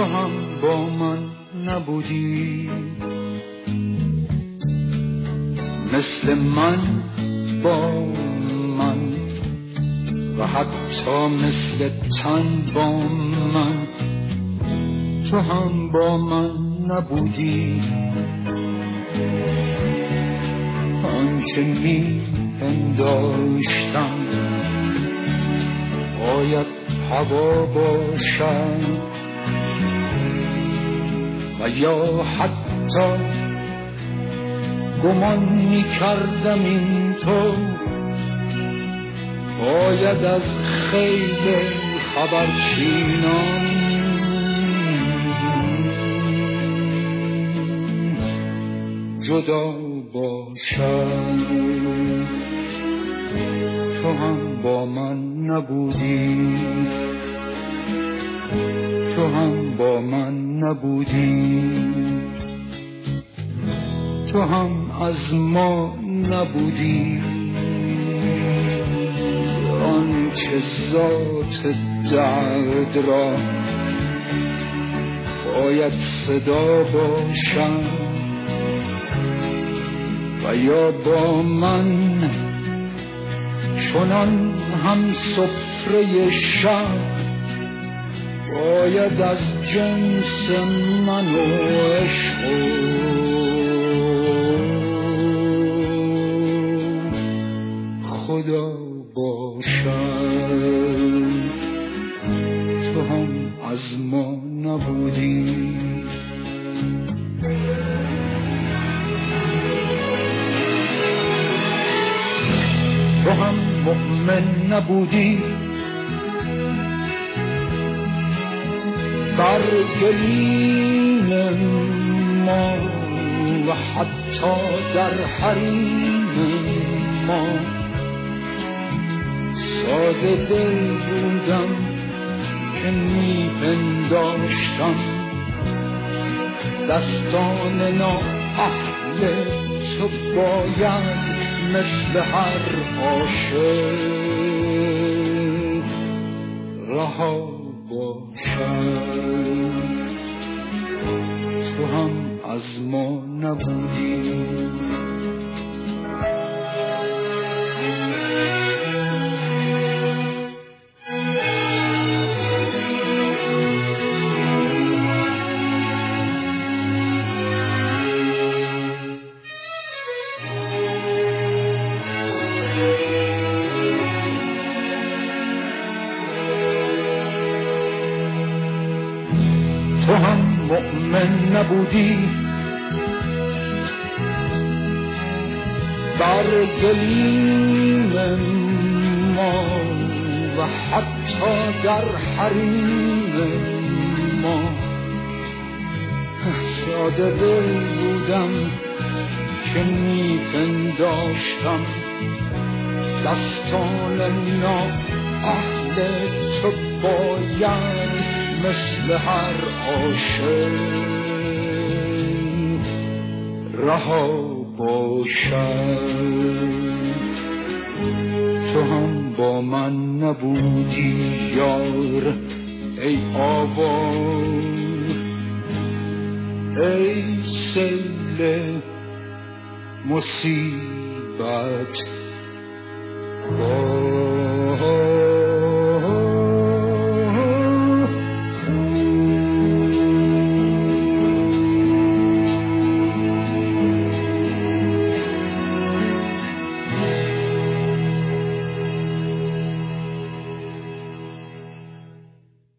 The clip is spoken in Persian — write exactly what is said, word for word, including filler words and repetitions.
هم با من نبودی، مثل من با من و حتی مثل تن با من تو هم با من نبودی. آنچه می پنداشتم باید هوا باشد و یا حتی گمان می کردم این تو باید از خیل خبرچینان جدا باشد. تو هم با من نبودی، تو هم با من نبودی، تو هم از ما نبودی. آنچه ذات درد را باید صدا باشد و یا با من چنان هم سفره شب باید از جنس من و عشق خدا باشد. تو هم از ما نبودی، تو هم مؤمن نبودی بر گلیم ما و حتی در حریم ما. ساده دل بودم که می پنداشتم دستان نااهل تو باید مثل هر عاشق رها باشد. تو هم از ما نبودی، تو هم مؤمن نبودی بر گلیم ما و حتی در حریم ما. ساده دل بودم که می پنداشتم دستان نااهل تو باید مثل هر عاشق رها باشد. تو هم با من نبودی یار ای آوار، ای سیل مصیبت با